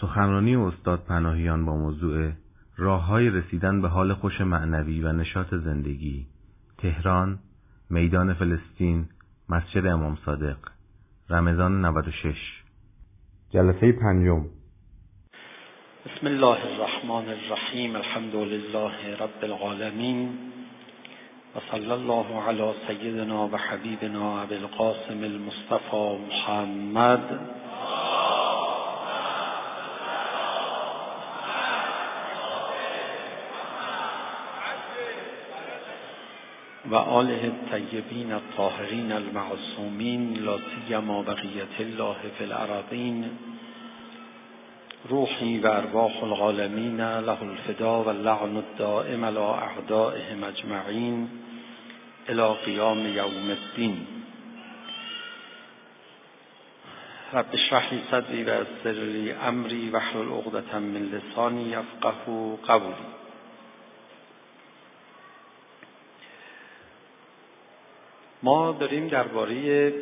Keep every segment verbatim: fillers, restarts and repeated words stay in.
سخنرانی استاد پناهیان با موضوع راه‌های رسیدن به حال خوش معنوی و نشاط زندگی، تهران، میدان فلسطین، مسجد امام صادق، رمضان نود و شش. جلسه پنجم. بسم الله الرحمن الرحیم. الحمد لله رب العالمین و صلی الله علی سیدنا و حبیبنا ابی القاسم المصطفى محمد و آله الطیبین الطاهرین المعصومین لا سیما بقیة الله فی الارضین. روحی و ارواح العالمین له الفدا و اللعن الدائم علی اعدائهم اجمعین الی قیام یوم الدین. رب اشرح لی صدری و یسر لی امری واحلل عقدة من لسانی یفقهوا قولی. ما داریم درباره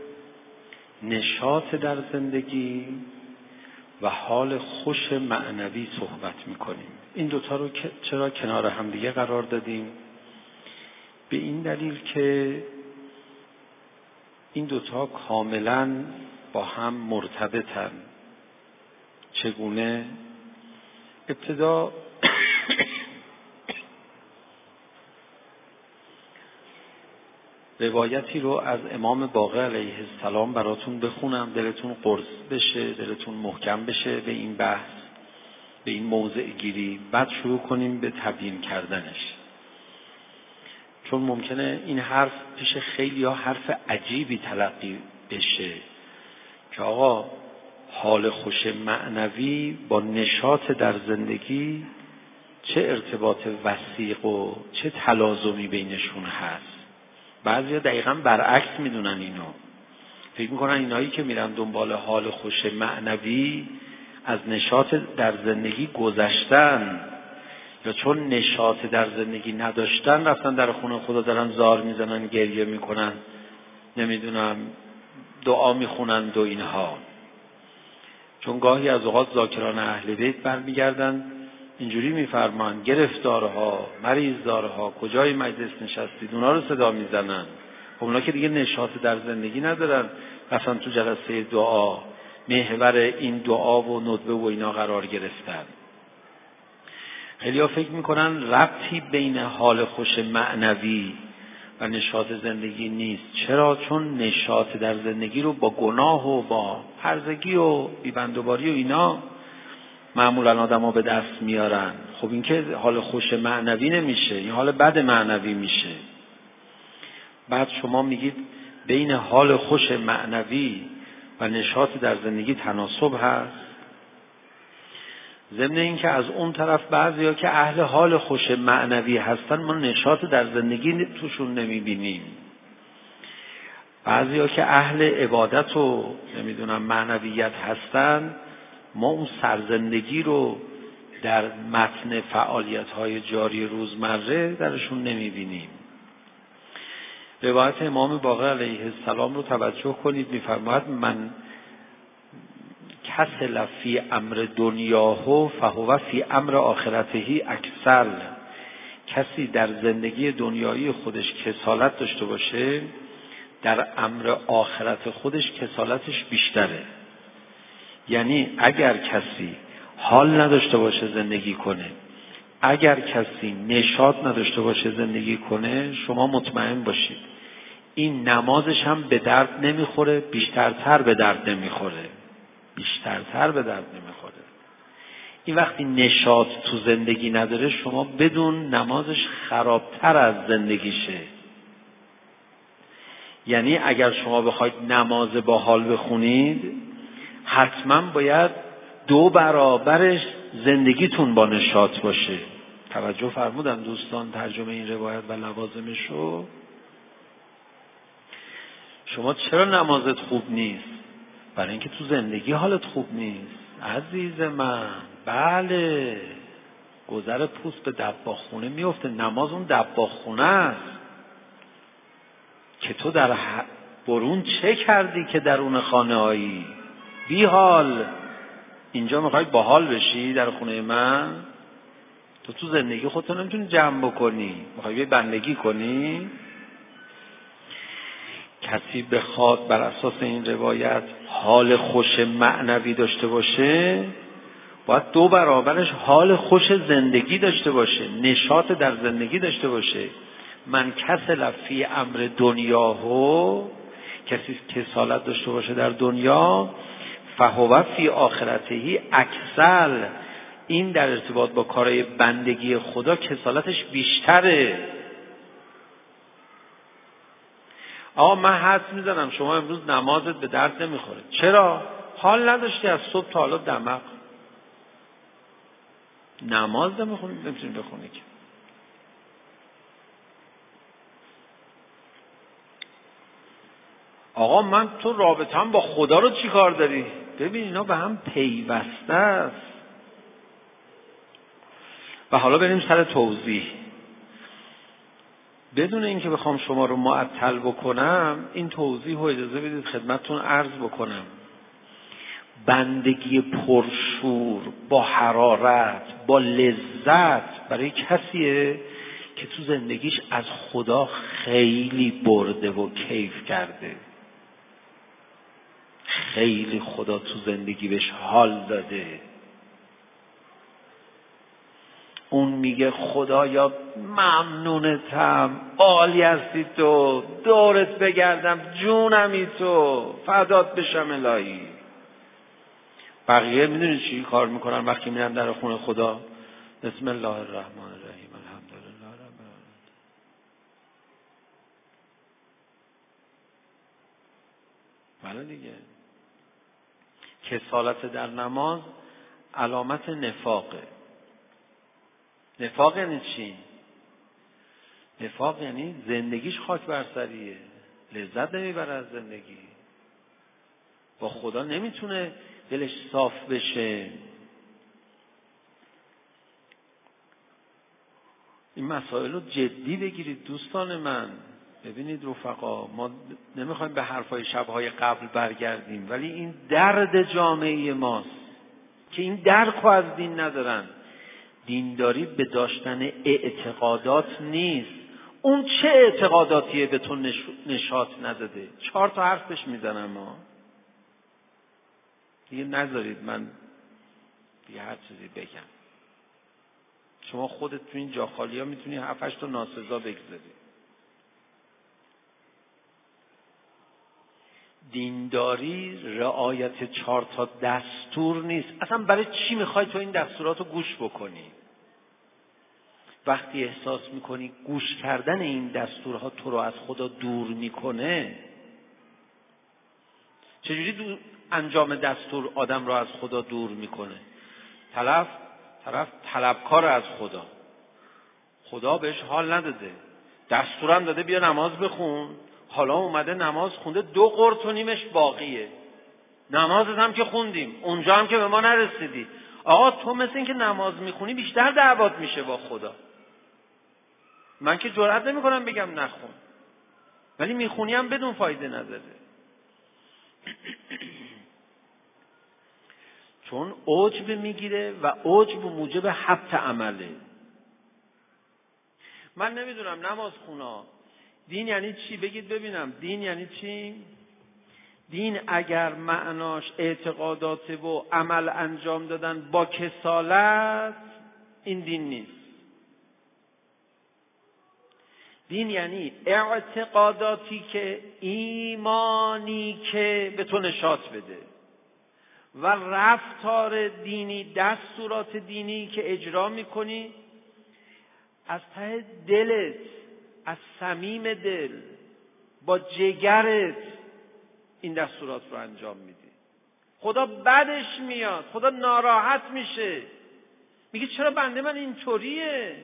نشاط در زندگی و حال خوش معنوی صحبت میکنیم. این دوتا رو چرا کنار هم دیگه قرار دادیم؟ به این دلیل که این دوتا کاملا با هم مرتبطن. چگونه؟ ابتدا روایتی رو از امام باقر علیه السلام براتون بخونم، دلتون قرص بشه، دلتون محکم بشه به این بحث، به این موضع گیری. بعد شروع کنیم به تبیین کردنش، چون ممکنه این حرف پیش خیلی ها حرف عجیبی تلقی بشه که آقا حال خوش معنوی با نشاط در زندگی چه ارتباط وثیق و چه تلازمی بینشون هست. بعضیا دقیقاً برعکس میدونن اینو. فکر میکنن اینایی که میرن دنبال حال خوش معنوی از نشاط در زندگی گذشتن، یا چون نشاط در زندگی نداشتن رفتن در خونه خدا دارن زار میزنن، گریه میکنن، نمیدونم دعا میخونن و اینها. چون گاهی از اوقات ذاکران اهل بیت برمیگردن اینجوری میفرمان گرفتارها، مریضدارها، کجای مجلس نشستید، اونا رو صدا میزنن. خب اونا که دیگه نشاط در زندگی ندارن، رفتن تو جلسه دعا، محور این دعا و ندبه و اینا قرار گرفتن. خیلی ها فکر میکنن ربطی بین حال خوش معنوی و نشاط زندگی نیست. چرا؟ چون نشاط در زندگی رو با گناه و با هرزگی و بیبندوباری و اینا معمولا آدم ها به دست میارن. خب این که حال خوش معنوی نمیشه، این حال بد معنوی میشه. بعد شما میگید بین حال خوش معنوی و نشاط در زندگی تناسب هست. ضمن این که از اون طرف بعضیا که اهل حال خوش معنوی هستن ما نشاط در زندگی توشون نمیبینیم. بعضیا که اهل عبادت و نمیدونم معنویت هستن ما اون سرزندگی رو در متن فعالیت‌های جاری روزمره درشون نمی‌بینیم. روایت امام باقر علیه السلام رو توجه کنید، می‌فرماید من کسل فی امر دنیاه فهو فی امر آخرته اکسل. کسی در زندگی دنیایی خودش کسالت داشته باشه، در امر آخرت خودش کسالتش بیشتره. یعنی اگر کسی حال نداشته باشه زندگی کنه، اگر کسی نشاط نداشته باشه زندگی کنه، شما مطمئن باشید این نمازش هم به درد نمیخوره، بیشترتر به درد نمیخوره، بیشترتر به درد نمیخوره. این وقتی نشاط تو زندگی نداره شما بدون نمازش خرابتر از زندگیشه. یعنی اگر شما بخواید نماز با حال بخونید حتما باید دو برابرش زندگیتون با نشاط باشه. توجه فرمودن دوستان ترجمه این روایت و لوازمشو؟ شما چرا نمازت خوب نیست؟ برای اینکه تو زندگی حالت خوب نیست. عزیز من، بله، گذر پوست به دباغ خونه میفته. نماز اون دباغ خونه است که تو در برون چه کردی که درون خانه هایی بی حال. اینجا میخوای باحال بشی در خونه من؟ تو تو زندگی خودتو نمیتونی جمع بکنی، میخوای بیا بندگی کنی؟ کسی بخواد بر اساس این روایت حال خوش معنوی داشته باشه، باید دو برابرش حال خوش زندگی داشته باشه، نشاط در زندگی داشته باشه. من کسل فی امر دنیاهو، کسی کسالت داشته باشه در دنیا، فهو فی آخرتهی اکسل، این در ارتباط با کارهای بندگی خدا کسالتش بیشتره. آقا من حدس میزنم شما امروز نمازت به درد نمیخوره. چرا؟ حال نداشتی از صبح تا حالا دمق نماز نمیخونی، نمیتونی بخونی که. آقا من تو رابطه‌ام با خدا رو چی کار داری؟ ببین اینا به هم پیوسته است. و حالا بریم سر توضیح. بدون اینکه بخوام شما رو معطل بکنم، این توضیح رو اجازه بدید خدمتتون عرض بکنم. بندگی پرشور با حرارت با لذت برای کسیه که تو زندگیش از خدا خیلی برده و کیف کرده، خیلی خدا تو زندگی بهش حال داده. اون میگه خدایا ممنونتم، عالی هستی تو، دورت بگردم، جونمی تو، فدات بشم الهی. بقیه میدونید چی کار میکنن وقتی میرن در خونه خدا؟ بسم الله الرحمن الرحیم الحمدلله رب العالمین. بله دیگه، کسالت در نماز علامت نفاقه. نفاق یعنی چی؟ نفاق یعنی زندگیش خاک بر سریه، لذت نمیبره از زندگی، با خدا نمیتونه دلش صاف بشه. این مسائل رو جدی بگیرید دوستان من. ببینید رفقا، ما نمیخوایم به حرفای شبهای قبل برگردیم، ولی این درد جامعه ماست که این درک رو از دین ندارن. دینداری به داشتن اعتقادات نیست. اون چه اعتقاداتیه به تو نشاط نداده؟ چهار تا حرفش میزنم ما دیگه، نذارید من دیگه هر چیزی بگم. شما خودت تو این جا خالی ها میتونی هفت هشت تا ناسزا بگذاری. دینداری رعایت چهار تا دستور نیست. اصلا برای چی میخوای تو این دستورات رو گوش بکنی؟ وقتی احساس میکنی گوش کردن این دستورها تو رو از خدا دور میکنه، چجوری دو انجام دستور آدم رو از خدا دور میکنه؟ طرف طرف طلبکار از خدا، خدا بهش حال نداده، دستورم داده بیا نماز بخون، حالا اومده نماز خونده، دو قرط و نیمش باقیه. نمازت هم که خوندیم، اونجا هم که به ما نرسیدی. آقا تو مثل این که نماز میخونی بیشتر دعوات میشه با خدا. من که جرئت نمیکنم بگم نخون، ولی میخونی هم بدون فایده نداره. چون عجب میگیره و عجب موجب حبط عمله. من نمیدونم نماز خونا دین یعنی چی؟ بگید ببینم دین یعنی چی؟ دین اگر معناش اعتقادات و عمل انجام دادن با کسالت، این دین نیست. دین یعنی اعتقاداتی که ایمانی که به تو نشاط بده و رفتار دینی، دستورات دینی که اجرا میکنی از ته دلت، از صمیم دل، با جگرت این دستورات رو انجام میدی. خدا بدش میاد، خدا ناراحت میشه، میگه چرا بنده من اینطوریه؟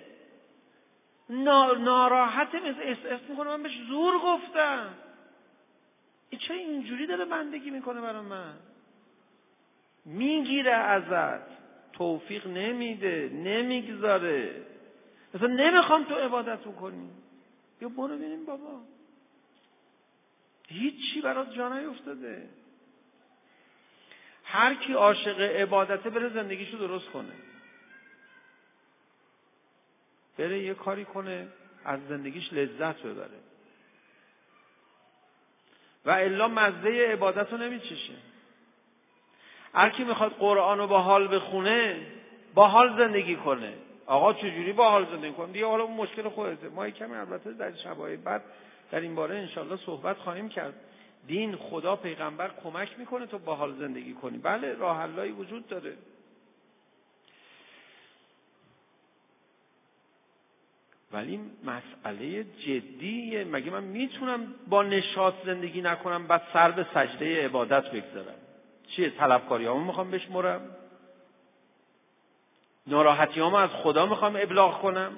ناراحته، احساس میکنه من بهش زور گفتم، این چرا اینجوری داره بندگی میکنه برای من؟ میگیره ازت، توفیق نمیده، نمیگذاره، مثلا نمیخوام تو عبادت بکنی، بیا برو ببینیم بابا هیچی برات جا نیفتاده. هر کی عاشق عبادته بره زندگیشو درست کنه، بره یه کاری کنه از زندگیش لذت ببره، و الا مزه عبادت رو نمیچشه. هر کی میخواد قرآن رو با حال بخونه، با حال زندگی کنه. آقا چجوری با حال زندگی کنه؟ دیگه حالا اون مشکل خودته. ما کمی البته در شبای بعد در این باره انشالله صحبت خواهیم کرد. دین، خدا، پیغمبر کمک میکنه تو با حال زندگی کنی. بله، راه حلایی وجود داره. ولی مسئله جدیه. مگه من میتونم با نشاط زندگی نکنم بعد سر به سجده عبادت بگذارم؟ چیه؟ طلبکاریامو میخوام بشمرم؟ ناراحتیامو از خدا میخوام ابلاغ کنم؟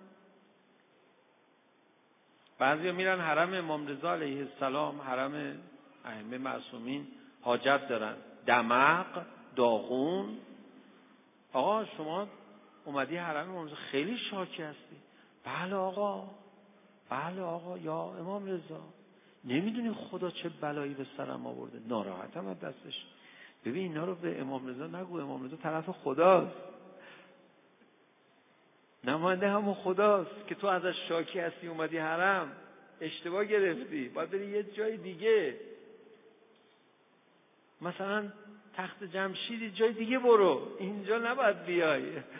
بعضیا میرن حرم امام رضا علیه السلام، حرم ائمه معصومین، حاجت دارن، دمق، داغون. آقا شما اومدی حرم امام رضا، خیلی شاکی هستی. بله آقا، بله آقا، یا امام رضا نمیدونی خدا چه بلایی به سرم آورده، ناراحتم از دستش. ببین اینا رو به امام رضا نگو، امام رضا طرف خداست، نماینده همون خداست که تو ازش شاکی هستی. اومدی حرم، اشتباه گرفتی، باید بری یه جای دیگه، مثلا تخت جمشید جای دیگه برو، اینجا نباید بیای،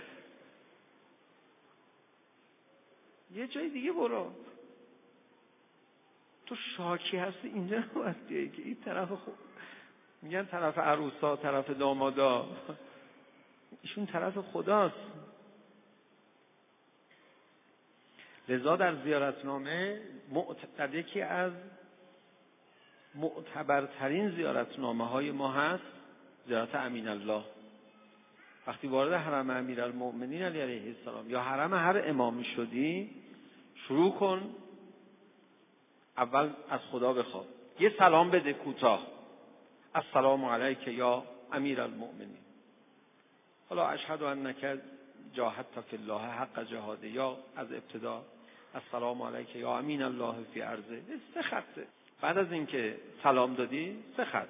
یه جای دیگه برو. تو شاکی هستی اینجا نباید بیای که این طرف خود میگن طرف عروسا، طرف دامادا، ایشون طرف خداست. لذا در زیارتنامه معتبر یکی از معتبرترین زیارتنامه های ما هست زیارت امین الله. وقتی وارد حرم امیرالمؤمنین علی علیه السلام یا حرم هر امامی شدی، شروع کن اول از خدا بخواد، یه سلام بده کوتاه، السلام علیک یا امیرالمؤمنین، حالا اشهد انک جاهدت فی الله حق جهاده، یا از ابتدا السلام علیک یا امین الله فی ارضه. سه خطه. بعد از اینکه سلام دادی سه خط.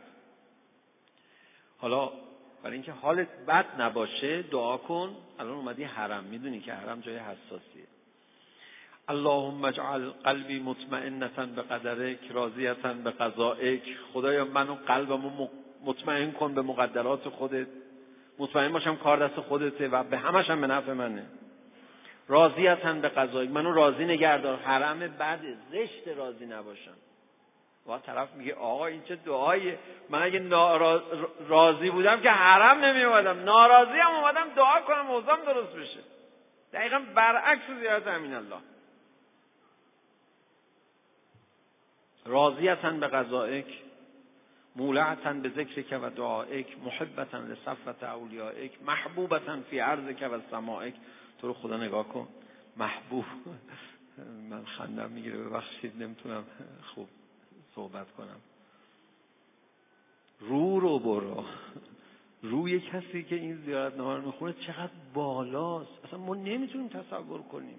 حالا برای اینکه حالت بد نباشه دعا کن. الان اومدی حرم، میدونی که حرم جای حساسیه. اللهم اجعل قلبی مطمئنة بقدرک راضیة بقضائک. خدایا منو قلبمو مطمئن کن به مقدرات خودت، مطمئن باشم کار دست خودته و به همش هم به نفع منه. راضیة بقضائک، منو راضی نگهدار. حرم بد، زشت راضی نباشم. و طرف میگه آقا این چه دعاییه؟ من اگه ناراض... راضی بودم که حرم نمی اومدم، ناراضی هم اومدم دعا کنم اوضاعم درست بشه. دقیقا برعکس زیارت امین الله. راضیة بقضائک مولعة بذکرک و دعائک محبة لصفوة اولیائک محبوبة فی ارضک و سمائک. تو رو خدا نگاه کن، محبوب. من خندم میگیره، ببخشید نمیتونم خوب صحبت کنم. رو رو برو روی کسی که این زیارتنامه رو میخونه چقدر بالاست، اصلا ما نمیتونیم تصور کنیم.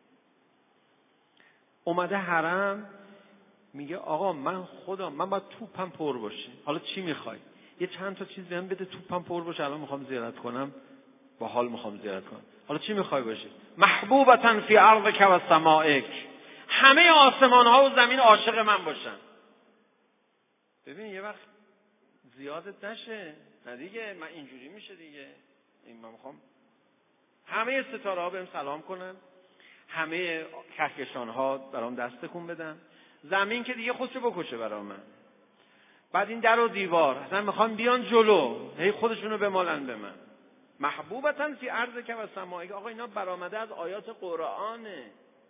اومده حرم، میگه آقا من خدا من باید توپم پر باشه. حالا چی میخوای؟ یه چند تا چیز بهم بده توپم پر باشه، الان میخوام زیارت کنم، با حال میخوام زیارت کنم. حالا چی میخوای باشه؟ محبوبة فی ارضک و سمائک، همه آسمان ها و زمین عاشق من باشن. ببین یه وقت زیادت نشه، نه دیگه من اینجوری میشه دیگه. این من میخوام همه ستاره ها بهم سلام کنن، همه کهکشان ها برام دست تکون بدن، زمین که دیگه خودشو بکشه برام من. بعد این در و دیوار اصلا میخوام بیان جلو، هی خودشونو بمالن به من. محبوبة فی ارضک و سمائک. آقا اینا برآمده از آیات قرآنه.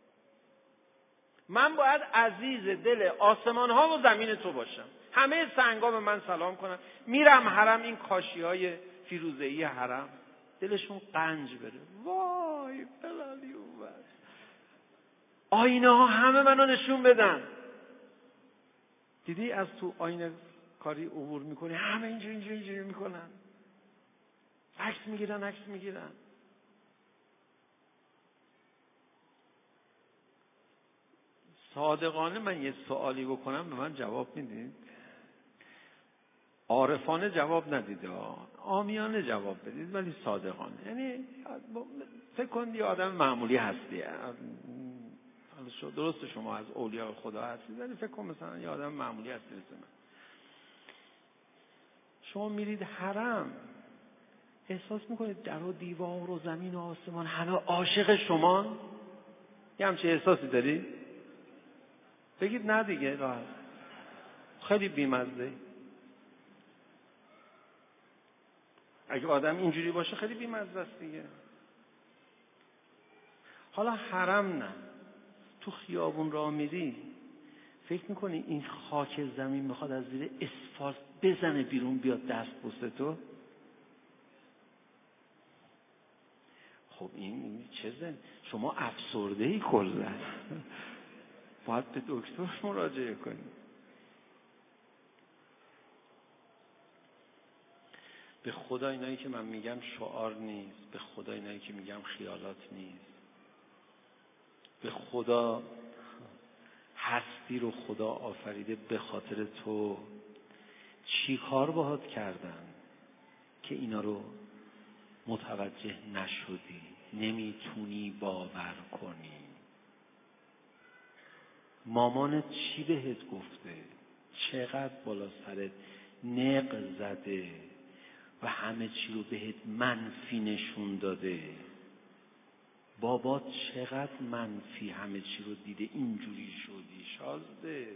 من باید عزیز دل آسمان ها و زمین تو باشم، همه سنگا به من سلام کنن. میرم حرم، این کاشی های فیروزه‌ای حرم دلشون قنج بره، وای بلالی اومد، آینه ها همه منو نشون بدن. دیدی از تو آینه کاری عبور میکنی، همه اینجوری اینجوری اینجوری میکنن، عکس میگیرن عکس میگیرن. صادقانه من یه سوالی بکنم به من جواب میدید؟ عارفانه جواب ندید، عامیانه جواب بدید ولی صادقانه. یعنی فکر کنید یه آدم معمولی هستی، حالا درست شما از اولیاء خدا هستید ولی فکر کن مثلا یه آدم معمولی هستی مثل من. شما میرید حرم، احساس میکنید در و دیوار و زمین و آسمان همه عاشق شما؟ یه همچه احساسی دارید؟ بگید نه دیگه، راحت. خیلی بیمزه. اگه آدم اینجوری باشه خیلی بیمزه است دیگه. حالا حرم نه، تو خیابون راه میری فکر میکنی این خاک زمین میخواد از زیر اسفالت بزنه بیرون بیاد دست بوسه تو؟ خب این چه زن؟ شما افسرده ای کلا، باید به دکتر مراجعه کنی. به خدا اینایی که من میگم شعار نیست، به خدا اینایی که میگم خیالات نیست. به خدا هستی رو خدا آفریده به خاطر تو. چی کار باهات کردن که اینا رو متوجه نشدی، نمیتونی باور کنی؟ مامانت چی بهت گفته؟ چقدر بالا سرت نق زده و همه چی رو بهت منفی نشون داده؟ بابات چقدر منفی همه چی رو دیده اینجوری شدی؟ شازده.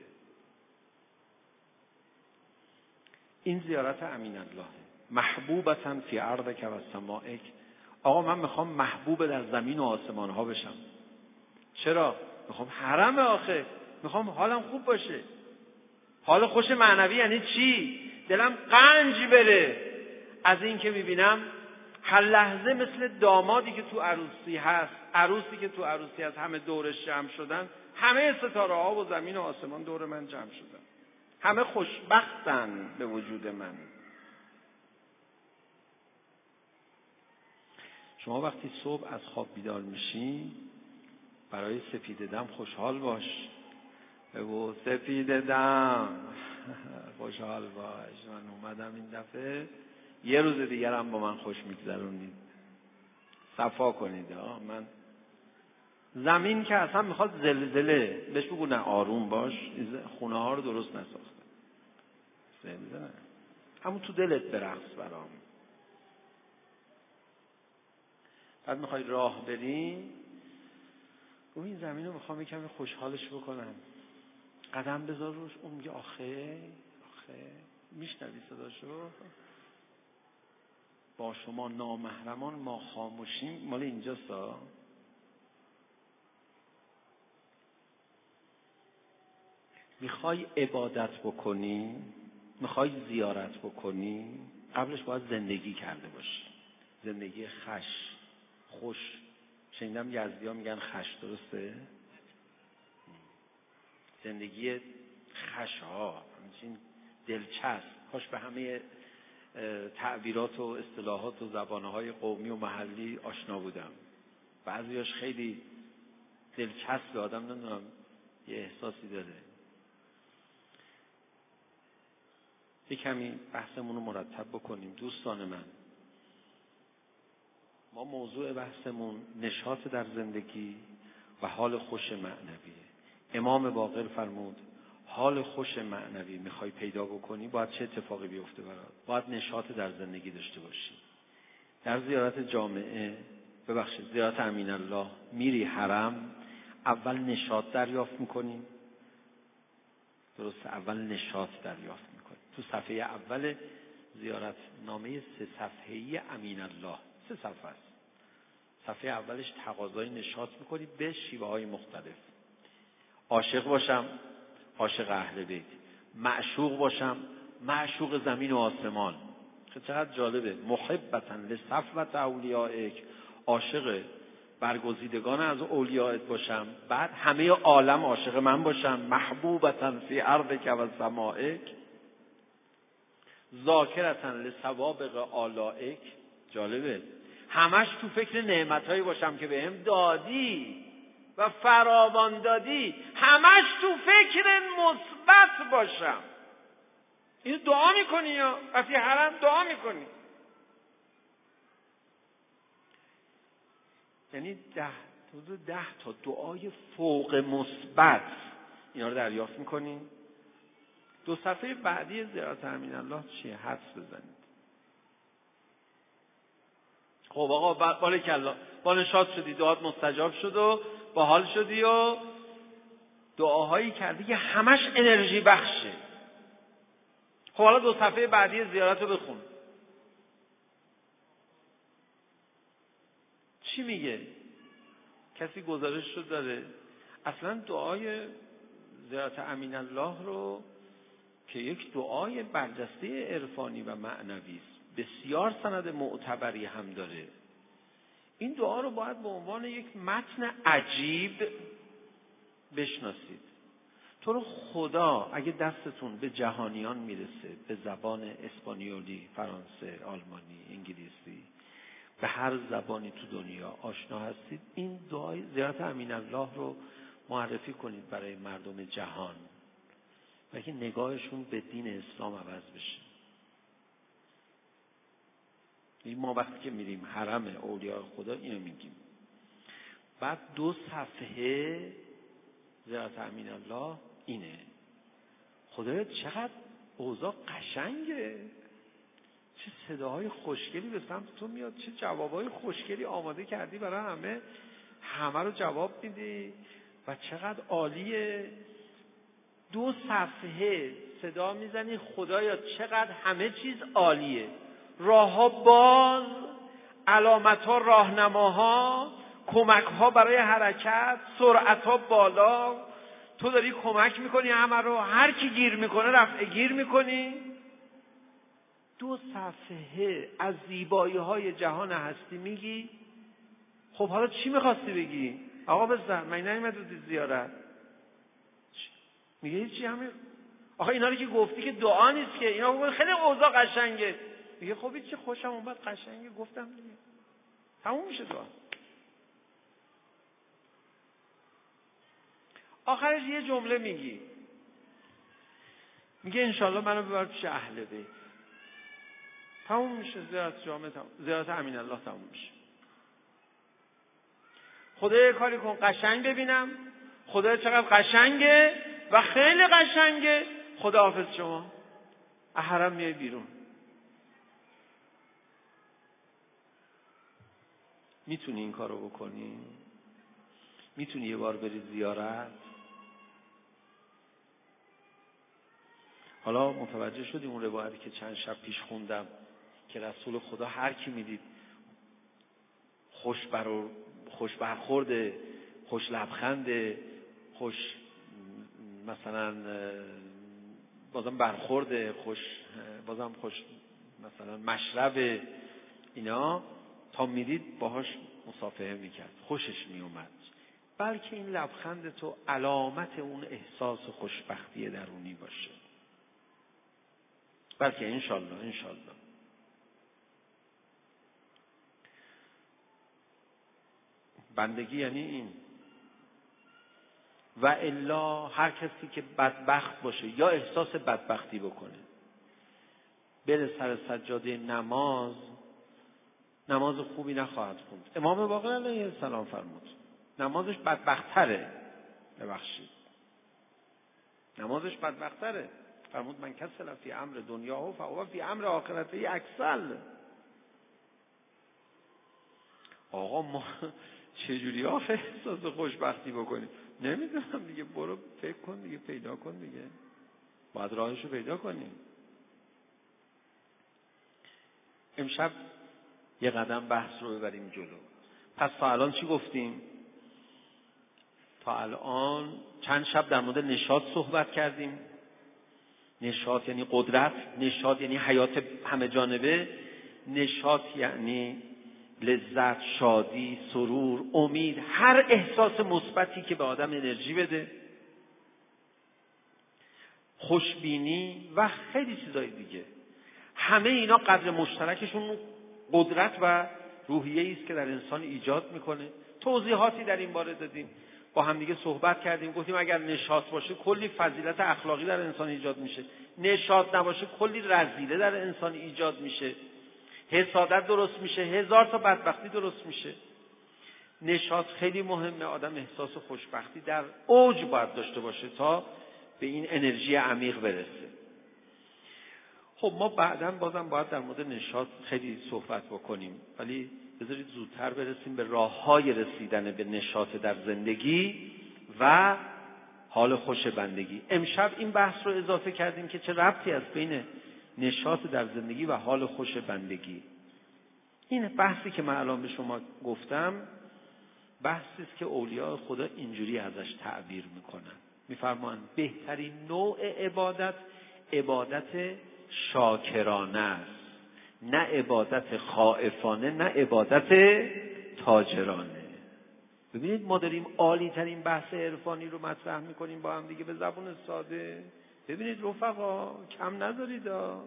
این زیارت امین الله محبوبتن فی ارضک و سمائک. آقا من میخوام محبوب در زمین و آسمان ها بشم. چرا؟ میخوام حرم، آخه میخوام حالم خوب باشه. حال خوش معنوی یعنی چی؟ دلم قنج بره از این که میبینم هر لحظه مثل دامادی که تو عروسی هست، عروسی که تو عروسی هست، همه دورش جمع شدن، همه ستاره ها و زمین و آسمان دور من جمع شدن، همه خوشبختن به وجود من. شما وقتی صبح از خواب بیدار میشی برای سپید دم خوشحال باش. بگو سپید دم خوشحال باش، من اومدم این دفعه یه روز دیگر هم با من خوش میگذرونید، صفا کنید. آه من زمین که اصلا میخواد زلزله بهش بگو نه آروم باش، خونه ها رو درست نساخته، زلزله همون تو دلت برقص برام. بعد میخوای راه بری، اون این زمین رو میخوام یکم خوشحالش بکنم، قدم بذار روش. اون میگه آخه آخه میشنوی صداشو؟ با شما نامحرمان ما خاموشیم، مال اینجاست ها. میخوای عبادت بکنی، میخوای زیارت بکنی، قبلش باید زندگی کرده باشی. زندگی خش خوش. شنیدم یزدی ها میگن خش، درسته؟ زندگی خش ها همچین دلچسب. کاش به همه تعبیرات و اصطلاحات و زبانهای قومی و محلی آشنا بودم. بعضیاش خیلی دلچسب، آدم نمیدونم یه احساسی داره. یه کمی بحثمون رو مرتب بکنیم دوستان من. ما موضوع بحثمون نشاط در زندگی و حال خوش معنویه. امام باقر فرمود حال خوش معنوی میخوای پیدا بکنی باید چه اتفاقی بیفته برات؟ باید نشاط در زندگی داشته باشی. در زیارت جامعه، ببخشید زیارت امین الله، میری حرم، اول نشاط دریافت میکنی. درسته؟ اول نشاط دریافت میکنی. تو صفحه اول زیارت نامه سه صفحه‌ای امین الله، سه صفحه است. صفحه اولش تقاضای نشاط میکنی به شیوه های مختلف. عاشق باشم، عاشق اهل بیت. معشوق باشم، معشوق زمین و آسمان. چقدر جالبه. محبتاً لصفوت اولیائک، عاشق برگزیدگان از اولیائت باشم، بعد همه عالم عاشق من باشم. محبوبتاً فی ارضک و سمائک، ذاکرتاً لسوابق آلائک. جالبه. همش تو فکر نعمتایی باشم که بهم دادی و فراوان دادی، همش تو فکر مثبت باشم. اینو دعا میکنی یا وقتی حرم دعا میکنی؟ یعنی ده حدود ده تا دعای فوق مثبت اینا رو دریافت میکنی. دو صفحه بعدی زیارت امین الله چیه؟ حدس بزنید. خب آقا بارک الله، با نشاط شدی، دعات مستجاب شد و باحال شدی و دعاهایی کردی که همش انرژی بخشه. خب حالا دو صفحه بعدی زیارت رو بخون. چی میگه؟ کسی گزارش رو داره؟ اصلا دعای زیارت امین الله رو که یک دعای برجسته عرفانی و معنوی است، بسیار سند معتبری هم داره، این دعا رو باید به عنوان یک متن عجیب بشناسید. تو رو خدا اگه دستتون به جهانیان میرسه، به زبان اسپانیولی، فرانسه، آلمانی، انگلیسی، به هر زبانی تو دنیا آشنا هستید، این دعای زیارت امین الله رو معرفی کنید برای مردم جهان و که نگاهشون به دین اسلام عوض بشه. این ما وقتی که میریم حرم اولیاء خدا اینو میگیم. بعد دو صفحه زیارت امین الله اینه. خدایا چقدر اوضاع قشنگه، چه صداهای خوشگلی به سمت تو میاد، چه جوابهای خوشگلی آماده کردی برای همه، همه رو جواب میدی و چقدر عالیه. دو صفحه صدا میزنی خدایا چقدر همه چیز عالیه، راه ها باز، علامت ها، راهنماها، کمک ها برای حرکت، سرعت ها بالا، تو داری کمک میکنی همه رو، هر کی گیر میکنه رفع گیر میکنی. دو صفحه از زیبایی های جهان هستی میگی. خب حالا چی میخواستی بگی؟ آقا بزن من نیومدی زیارت، میگه چی همین؟ آخه اینا رو که گفتی که دعا نیست که، اینا خیلی اوضاع قشنگه. میگه خب چه خوشم اومد، قشنگه، گفتم دیگه تموم میشه دعا. آخرش یه جمله میگی، میگه انشالله منو ببر پیش اهل بیت. تموم میشه زیارت جامع، تموم. زیارت امین الله تموم میشه. خدایا کاری کن قشنگ ببینم، خدایا چقدر قشنگه و خیلی قشنگه، خداحافظ شما، حرم میای بیرون. میتونی این کارو بکنی؟ میتونی یه بار بری زیارت؟ حالا متوجه شدی اون روایتی که چند شب پیش خوندم که رسول خدا هر کی میدید خوش برو خوش برخورده، خوش لبخنده، خوش مثلا بازم برخورده، خوش بازم خوش مثلا مشرب، اینا تا میدید باهاش مصافحه میکرد، خوشش میومد. بلکه این لبخند تو علامت اون احساس خوشبختی درونی باشه. بلکه انشالله انشالله بندگی یعنی این. و الا هر کسی که بدبخت باشه یا احساس بدبختی بکنه، بره سر سجاده نماز، نماز خوبی نخواهد خوند. امام باقر علیه السلام فرمود نمازش بدبختره، ببخشید نمازش بدبختره. فرمود من کسل فی امر دنیاه فهو فی امر آخرته اکسل. آقا ما چجوری آخه احساس خوشبختی بکنیم؟ نمیدونم دیگه، برو فکر کن دیگه، پیدا کن دیگه، باید راهشو پیدا کنیم. امشب یه قدم بحث رو ببریم جلو. پس تا الان چی گفتیم؟ تا الان چند شب در مورد نشاط صحبت کردیم. نشاط یعنی قدرت، نشاط یعنی حیات همه جانبه، نشاط یعنی لذت، شادی، سرور، امید، هر احساس مثبتی که به آدم انرژی بده، خوشبینی و خیلی چیزای دیگه. همه اینا قدر مشترکشون قدرت و روحیه‌ای است که در انسان ایجاد میکنه. توضیحاتی در این باره دادیم. با هم دیگه صحبت کردیم، گفتیم اگر نشاط باشه کلی فضیلت اخلاقی در انسان ایجاد میشه، نشاط نباشه کلی رذیله در انسان ایجاد میشه، حسادت درست میشه، هزار تا بدبختی درست میشه. نشاط خیلی مهمه. آدم احساس خوشبختی در اوج باید داشته باشه تا به این انرژی عمیق برسه. خب ما بعداً بازم باید در مورد نشاط خیلی صحبت بکنیم، ولی بذارید زودتر برسیم به راه‌های رسیدن به نشاط در زندگی و حال خوش بندگی. امشب این بحث رو اضافه کردیم که چه ربطی است بین نشاط در زندگی و حال خوش بندگی. این بحثی که من الان به شما گفتم بحثی است که اولیاء خدا اینجوری ازش تعبیر میکنن، میفرمایند بهترین نوع عبادت عبادت شاکرانه است، نه عبادت خائفانه، نه عبادت تاجرانه. ببینید ما داریم عالی ترین بحث عرفانی رو مطرح میکنیم با هم دیگه به زبان ساده. ببینید رفقا کم نذارید.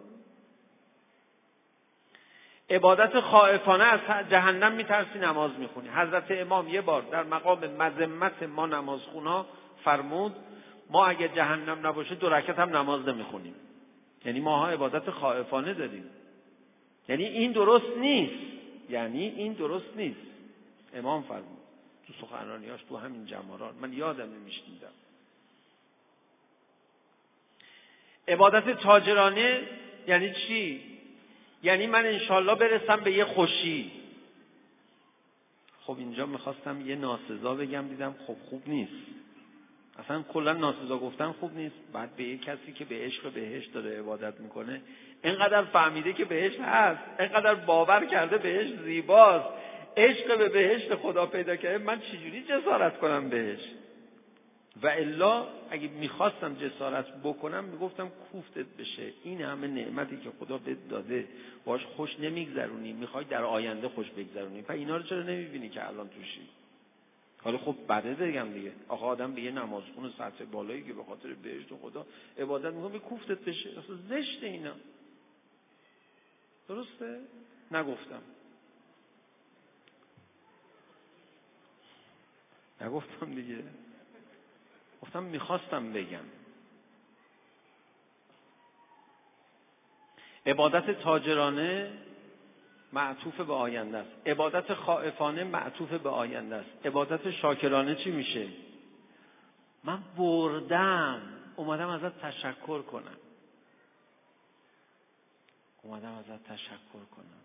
عبادت خائفانه از جهنم میترسی نماز میخونی. حضرت امام یه بار در مقام مذمت ما نمازخونا فرمود ما اگه جهنم نباشه دو رکعت هم نماز نمیخونیم. یعنی ماها عبادت خائفانه داریم. یعنی این درست نیست. یعنی این درست نیست. امام فرمود تو سخنرانیاش تو همین جماران، من یادم نمیشنیدم. عبادت تاجرانه یعنی چی؟ یعنی من انشالله برسم به یه خوشی. خب اینجا میخواستم یه ناسزا بگم، دیدم خب خوب نیست. اصلا کلا ناسزا گفتن خوب نیست. بعد به یه کسی که به عشق بهشت داره عبادت میکنه، اینقدر فهمیده که بهشت هست، اینقدر باور کرده بهشت زیباست، عشق به بهشت خدا پیدا کرده، من چجوری جسارت کنم بهش؟ و الا اگه میخواستم جسارت بکنم میگفتم کوفتت بشه، این همه نعمتی که خدا بهت داده باش خوش نمیگذرونی، میخوای در آینده خوش بگذرونی، و اینا رو چرا نمیبینی که الان توشی؟ حالا خب بعده بگم دیگه، آخه آدم به یه نمازخون سطح بالایی که به خاطر بهشت خدا عبادت میکنه کوفتت بشه، اصلا زشته اینا. درسته؟ نگفتم نگفتم دیگه، گفتم میخواستم بگم. عبادت تاجرانه معطوف به آینده است، عبادت خائفانه معطوف به آینده است. عبادت شاکرانه چی میشه؟ من بردم اومدم ازت تشکر کنم، اومدم ازت تشکر کنم.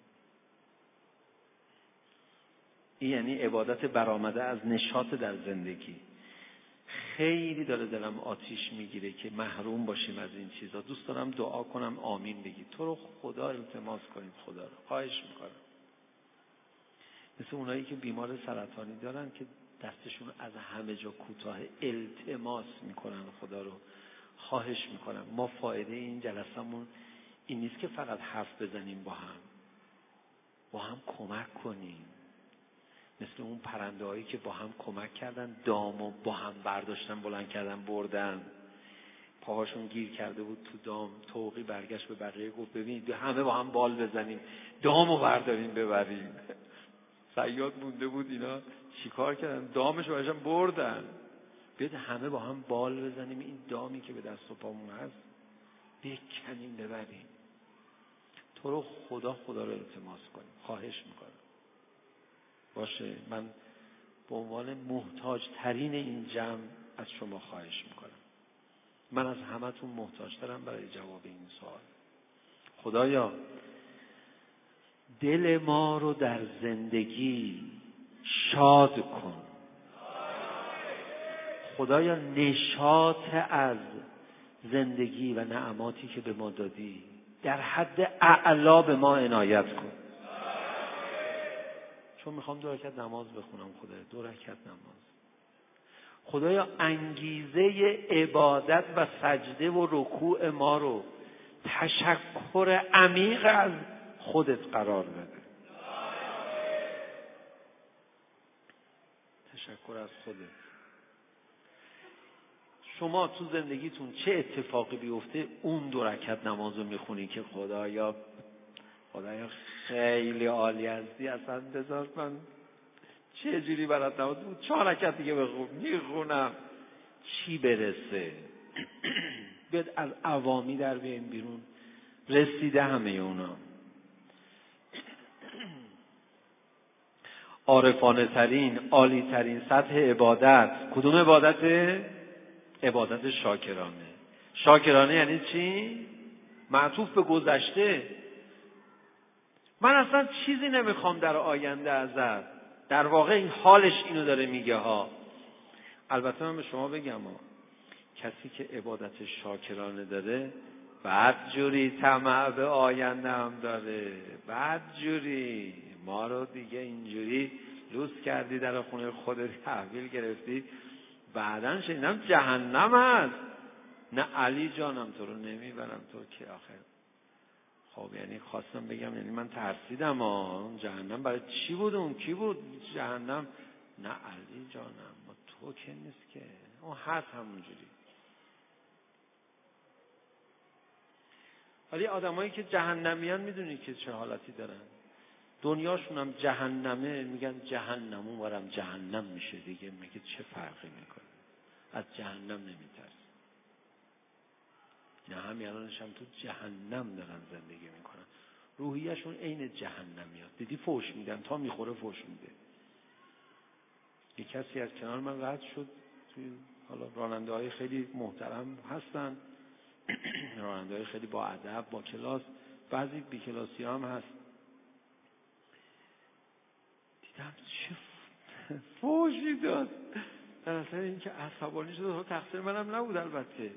این یعنی عبادت برآمده از نشاط در زندگی. خیلی داره دلم آتیش میگیره که محروم باشیم از این چیزا. دوست دارم دعا کنم آمین بگید، تو رو خدا التماس کنید، خدا رو خواهش میکنم. مثل اونایی که بیمار سرطانی دارن که دستشون از همه جا کوتاه، التماس میکنن خدا رو، خواهش میکنم. ما فایده این جلسمون این نیست که فقط حرف بزنیم، با هم با هم کمک کنیم. مثل اون پرنده هایی که با هم کمک کردن، دامو با هم برداشتن بلند کردن بردن، پاهاشون گیر کرده بود تو دام، توقی برگشت به بقیه گفت ببینید همه با هم بال بزنیم دامو برداریم ببریم. صیاد مونده بود، اینا چیکار کردن؟ دامش رو بردن. بیاد همه با هم بال بزنیم این دامی که به دست و پامون هست بکنیم ببریم. تو رو خدا خدا رو التماس کنیم، خواهش میکنم. باشه، من به عنوان محتاج ترین این جمع از شما خواهش میکنم. من از همتون محتاجترم برای جواب این سوال. خدایا دل ما رو در زندگی شاد کن. خدایا نشاط از زندگی و نعماتی که به ما دادی در حد اعلا به ما عنایت کن. چون میخوام دو رکعت نماز بخونم خدایا، دو رکعت نماز. خدایا انگیزه عبادت و سجده و رکوع ما رو تشکر عمیق از خودت قرار بده. تشکر از خودت. شما تو زندگیتون چه اتفاقی بیفته اون دو رکعت نماز رو میخونی که خدایا خدایا خیلی عالی هستی، اصلا بذار من چه جوری برات نماز بود؟ چهار رکعت دیگه بخون. میخونم چی برسه؟ بیاد از عوامی در بیایم بیرون. رسیده همه اونا. عارفانه ترین، عالی ترین سطح عبادت کدوم عبادته؟ عبادت شاکرانه. شاکرانه یعنی چی؟ معطوف به گذشته. من اصلا چیزی نمیخوام در آینده ازت. در واقع این حالش اینو داره میگه ها. البته من به شما بگم ها، کسی که عبادت شاکرانه داره بعد جوری طمع به آینده هم داره. بعد جوری ما رو دیگه اینجوری لوس کردی، در خونه خودت تحویل گرفتی، بعدن شنیدم جهنم هست. نه علی جانم تو رو نمیبرم تو که آخر. خب یعنی خواستم بگم یعنی من ترسیدم ها، جهنم برای چی بود؟ اون کی بود جهنم؟ نه علی جانم ما تو که نیست که، اون هست همونجوری. ولی آدمایی که جهنمیان میدونی که چه حالتی دارن؟ دنیاشون هم جهنمه، میگن جهنم اونورم جهنم میشه دیگه، میگه چه فرقی میکنه؟ از جهنم نمیترس. نه همین الانش هم تو جهنم دارن زندگی میکنن. روحیشون عین جهنمیات. دیدی فوش میدن، تا میخوره فوش میده. یک کسی از کنار من رد شد، توی حالا راننده های خیلی محترم هستن، راننده های خیلی با ادب با کلاس، بعضی بی کلاسی هم هست. دیدم چه فوشی داد. در اصلا این که عصبانی شد، تقصیر منم نبود البته.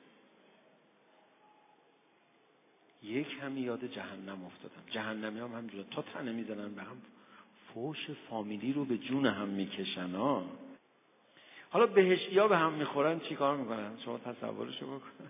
یک همی یاد جهنم افتادم. جهنمی هم همجوره تا تنه میزنن به هم، فوش فامیلی رو به جون هم میکشن ها. حالا بهشتی ها به هم میخورن چی کار میکنن؟ شما تصورشو بکن.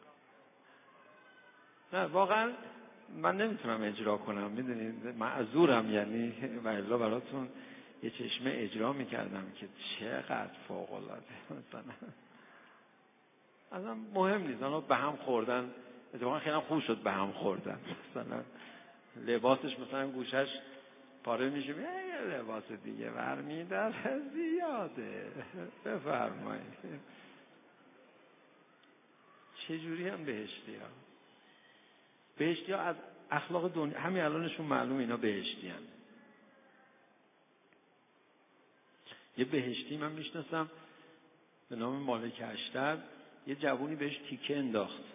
نه واقعا من نمیتونم اجرا کنم، میدونید معذورم، یعنی والله براتون یه چشمه اجرا میکردم که چقدر فوق العاده مثلا اصلا مهم نیست. اونا به هم خوردن، اتفاقا خیلی خوب شد به هم خوردن. مثلا لباسش مثلا گوشش پاره میشه، یه لباس دیگه برمی‌داره زیاده. بفرمایید. چجوری هم بهشتی ها؟ بهشتی ها از اخلاق دنیا همین الانشون معلوم اینا بهشتی هم. یه بهشتی من میشناسم به نام مالک اشتر، یه جوونی بهش تیکه انداخت.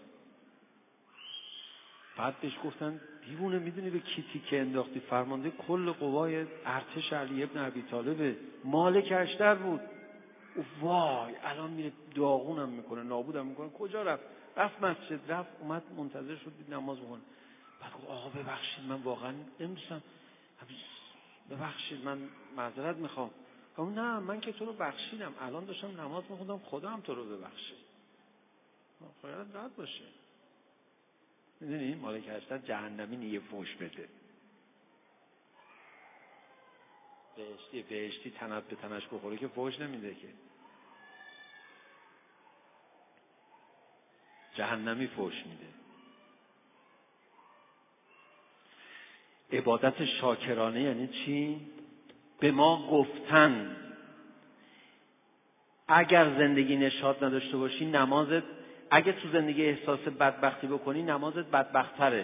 بعد بهش گفتن دیوونه میدونی به کی تیکه انداختی؟ فرمانده کل قوای ارتش علی ابن ابی طالب، مالک اشتر بود. وای الان میره داغونم میکنه، نابودم میکنه. کجا رفت؟ رفت مسجد، رفت اومد منتظر شد دید نماز بخونه. بعد گفت آقا ببخشید من واقعا نمیدونستم، ببخشید من معذرت میخوام. گفتم نه من که تو رو بخشیدم، الان داشتم نماز میخوندم، خدا هم تو رو ببخشه. خیالت راحت باشه. میدونی مالک اشتر جهنمی نیه فوش بده. بهشتی بهشتی تنت به تنش بخوره که فوش نمیده که. جهنمی فوش میده. عبادت شاکرانه یعنی چی؟ به ما گفتن اگر زندگی نشاط نداشته باشی نمازت، اگه تو زندگی احساس بدبختی بکنی نمازت بدبختره.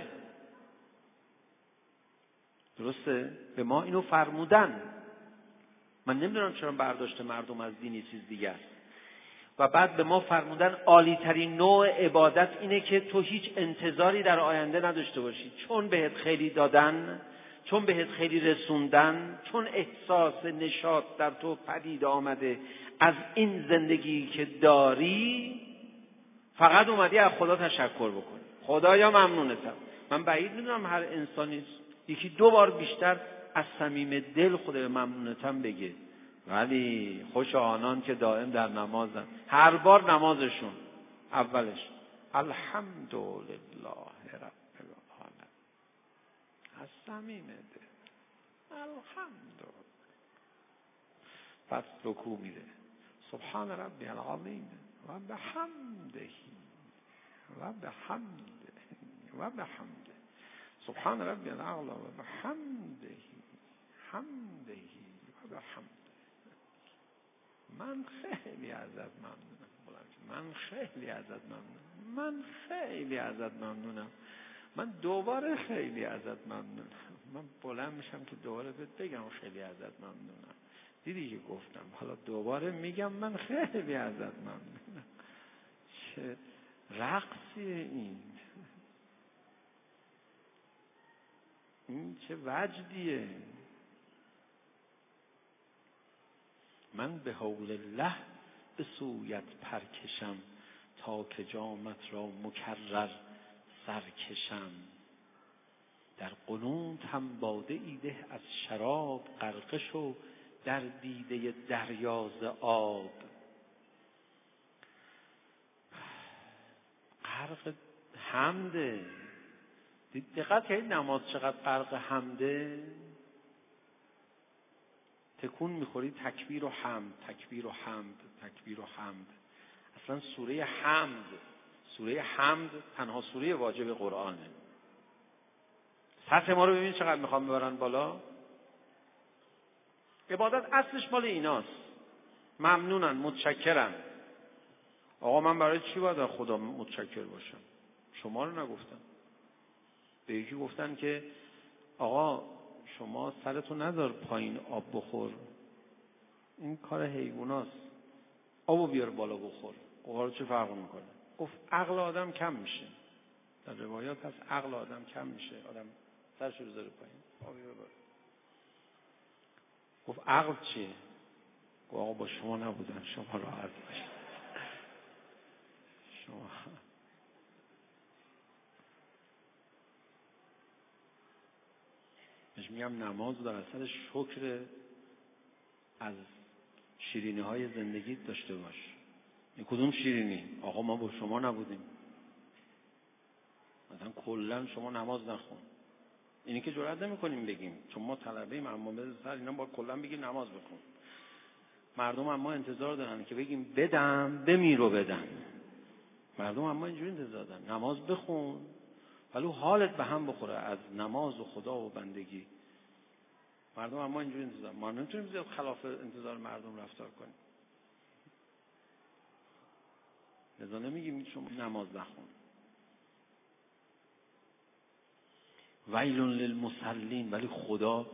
درسته؟ به ما اینو فرمودن. من نمیدونم چرا برداشت مردم از دینی چیز دیگه است. و بعد به ما فرمودن عالی ترین نوع عبادت اینه که تو هیچ انتظاری در آینده نداشته باشی، چون بهت خیلی دادن، چون بهت خیلی رسوندن، چون احساس نشاط در تو پدید آمده از این زندگی که داری، فقط اومدی از خدا تشکر بکنی. خدایا ممنونتم. من بعید میدونم هر انسانی یکی دو بار بیشتر از صمیم دل خدا ممنونتم بگه، ولی خوش آنان که دائم در نمازن. هر بار نمازشون اولش الحمدلله رب العالمین، از صمیم دل الحمدلله. پس رکوع میره سبحان ربی العظیم و بحمده و بحمده و بحمده سبحان ربی الاعلی و بحمده حمده الحمد من خیلی ازت ممنونم. من خیلی ازت ممنونم. من خیلی ازت ممنونم. من دوباره خیلی ازت ممنونم. من بلند میشم که دوباره بهت بگم خیلی ازت ممنونم. دیدی که گفتم، حالا دوباره میگم من خیلی ازت ممنونم. چه رقصیه این؟ این چه وجدیه؟ من به حول الله به سویت پرکشم، تا که جامت را مکرر سرکشم. در قنوت هم باده ایده از شراب، غرقه شو در دیده دریاز آب. غرق حمده. دقت کنید نماز چقدر غرق حمده. تکون میخوری تکبیر و حمد، تکبیر و حمد، تکبیر و حمد. اصلا سوره حمد، سوره حمد تنها سوره واجب قرآنه. سطح ما رو ببین چقدر میخوام ببرن بالا. عبادت اصلش مال ایناست. ممنونن، متشکرن. آقا من برای چی باید از خدا متشکر باشم؟ شما رو نگفتم. به یکی گفتن که آقا شما سرتو نذار پایین آب بخور، این کار حیواناست، آبو بیار بالا بخور. آقا چه فرق میکنه؟ گفت عقل آدم کم میشه. در روایات هست عقل آدم کم میشه، آدم سرش رو بذاره پایین آبی ببر. گفت عقل چیه؟ گفت آقا با شما نبودن، شما راحت باشید. شما بهش میگم نماز در اثر شکر از شیرینی های زندگی داشته باش. این کدوم شیرینی؟ آقا ما با شما نبودیم، مثلا کلا شما نماز نخون. اینی که جرئت نمی‌کنیم بگیم چون ما طلبه ایم، اما به سر اینا با کلا بگیم نماز بخون. مردم اما انتظار دارن که بگیم بدم بمیر و بدم. مردم اما اینجوری انتظار دارن نماز بخون ولی حالت به هم بخوره از نماز و خدا و بندگی. مردم اما اینجوری انتظار. ما نمیتونیم زیاد خلاف انتظار مردم رفتار کنیم. لذا نمیگیم شما نماز نخون. ویل للمصلین، ولی خدا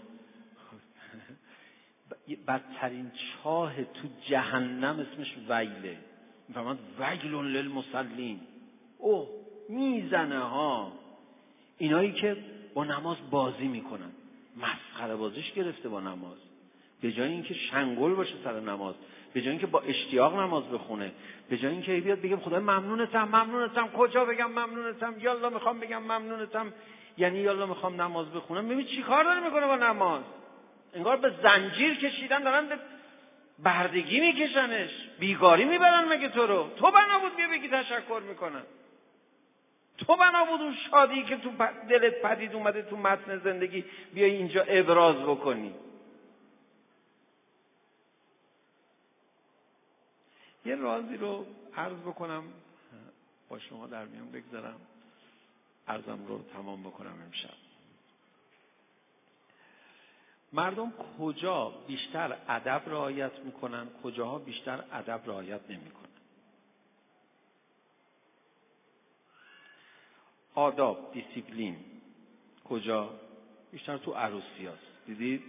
بدترین چاه تو جهنم اسمش ویله. میفهمند ویل للمصلین. اوه میزنه ها. اینایی که با نماز بازی میکنن، مسخره بازیش گرفته با نماز. به جای اینکه شنگول باشه سر نماز، به جای اینکه با اشتیاق نماز بخونه، به جای اینکه بیاد بگم خدای ممنونتم ممنونتم، کجا بگم ممنونتم، یالا میخوام بگم ممنونتم، یعنی یالا میخوام نماز بخونم. ببین چی کار داره میکنه با نماز. انگار به زنجیر کشیدن، دارن به بردگی میکشنش، بیگاری میبرن. مگه تو رو تو بنا بود بیا بگی تشکر میکنن؟ تو بنا بود اون شادی که تو دلت پدید اومده تو متن زندگی بیای اینجا ابراز بکنی؟ یه رازی رو عرض بکنم با شما در میان بگذارم، عرضم رو تمام بکنم امشب. مردم کجا بیشتر ادب رعایت میکنن، کجاها بیشتر ادب رعایت نمیکنن؟ آداب، دیسیپلین کجا بیشتر؟ تو عروسی هست. دیدید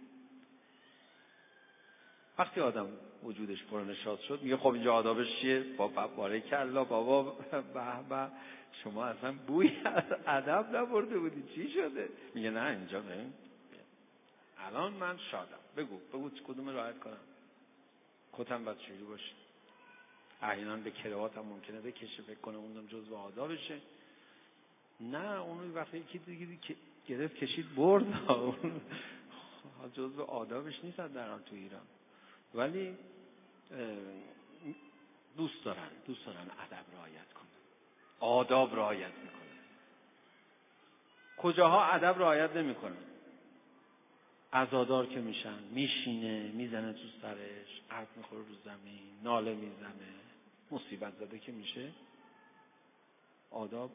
وقتی آدم وجودش پرنشاط شد میگه خب اینجا آدابش چیه؟ بابا بارک الله، بابا به به، شما اصلا بوی از ادب نبرده بودی، چی شده؟ میگه نه اینجا ببین الان من شادم. بگو بگو کدوم رعایت کنم؟ کتم باید چجوری باشه؟ احیانا به کراوات هم ممکنه بکشه، فکر کنه اونم جزو آدابشه. نه اون وقتی یکی دیگه که گرفت کشید برد، اون جزو آدابش نیست در آن تو ایران. ولی دوست دارن دوست دارن ادب رعایت کنن، آداب رعایت میکنن. کجاها ادب رعایت نمیکنن؟ عزادار که میشن میشینه میزنه تو سرش، قلب میخوره رو زمین، ناله میزنه، مصیبت زده که میشه. آداب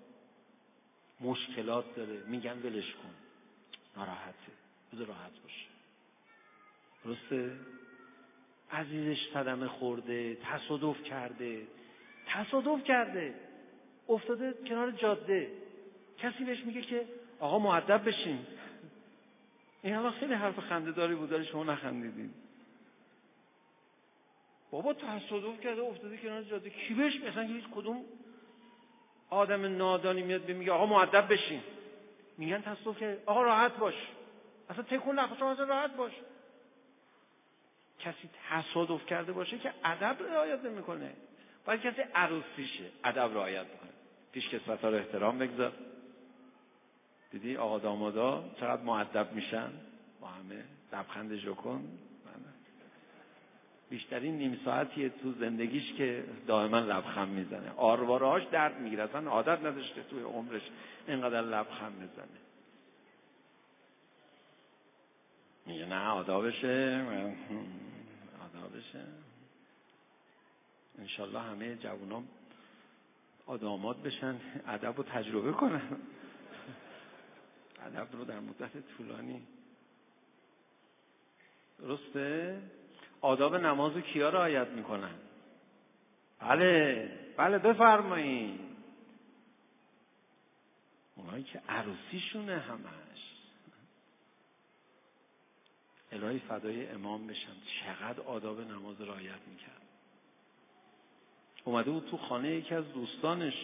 مشکلات داره، میگن ولش کن، ناراحته، بذار راحت باشه. درسته؟ عزیزش صدمه خورده، تصادف کرده تصادف کرده افتاده کنار جاده، کسی بهش میگه که آقا مؤدب بشین. این حالا خیلی حرف خنده‌داری بود، داری شما نخندیدین. بابا تصادف کرده افتاده کنار جاده، کی بهش مثلا هیچ کدوم آدم نادانی میاد میگه آقا مؤدب بشین؟ میگن تصادف کرده، آقا راحت باش، اصلا تکون نخور، شما اصلا راحت باش. کسی تصادف کرده باشه که ادب رعایت نمیکنه، باید کسی عروسیشه ادب رعایت کنه. پیشکسوت‌ها رو احترام بگذار. دیدی آقا دامادا چقدر مؤدب میشن با همه، لبخند ژوکن. بیشترین نیم ساعتیه تو زندگیش که دائما لبخند میزنه، آرواره‌هاش درد میگیره، اصلا عادت نداشته توی عمرش اینقدر لبخند میزنه. میگه نه آدابشه، آدابشه. انشالله همه جوانان آدامات بشن، ادب رو تجربه کنن، ادب رو در مدت طولانی. درسته؟ آداب نمازو کیا رعایت میکنن؟ بله بله بفرمایید. اونایی که عروسیشونه همش. الهی فدای امام بشن، چقدر آداب نماز رعایت میکرد. اومده بود تو خانه یکی از دوستانش،